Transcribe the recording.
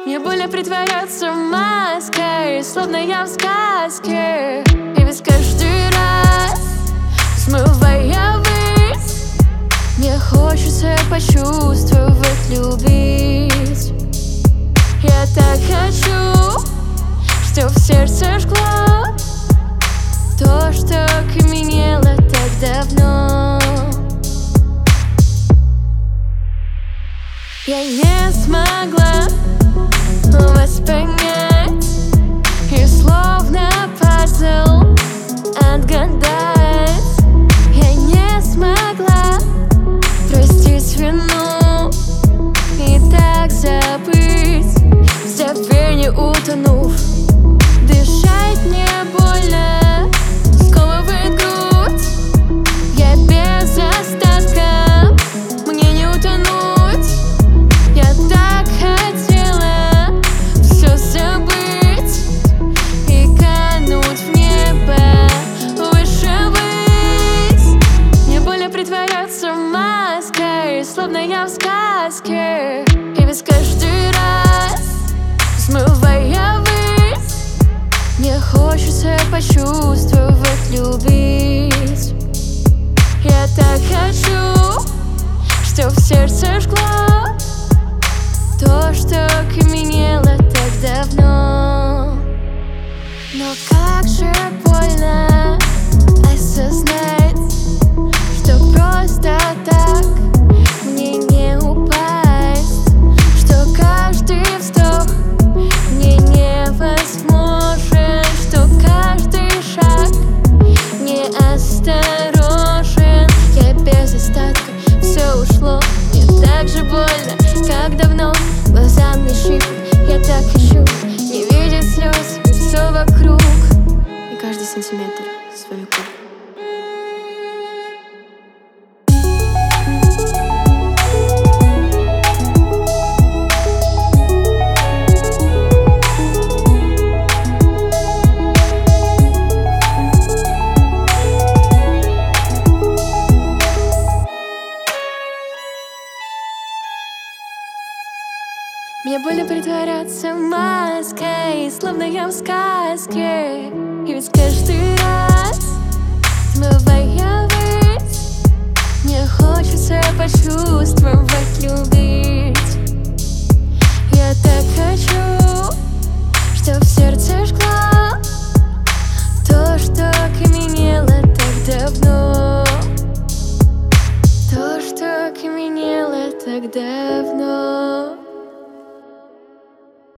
Мне больно притворяться маской, словно я в сказке. И ведь каждый раз, смывая ввысь, мне хочется почувствовать, любить. Я так хочу, что в сердце жгло то, что каменело так давно. Я не смогла вас понять и словно пазл отгадать. Я не смогла простить вину и так забыть, в забвении утонув. Дышать не больно, сковывает грудь. Я без остатка, мне не утонуть. Я так хотела все забыть и кануть в небо, выше ввысь. Мне больно притворяться маской, словно я в сказке. И ведь каждый раз, смывая ввысь, мне хочется почувствовать, любить. Я так хочу, что в сердце жгло то, что каменело так давно. Но как же больно осознать, что просто так мне не упасть, что каждый вздох мне невозможен, что каждый шаг неосторожен. Я без остатка, все ушло, мне так же больно, как давно. Глаза мне щиплют, я так хочу не видеть слез, и все вокруг, и каждый сантиметр свою кровь. Мне больно притворяться маской, словно я в сказке. И ведь каждый раз, смывая ввысь, мне хочется почувствовать, любить. Я так хочу, что в сердце жгло то, что каменело так давно. То, что каменело так давно.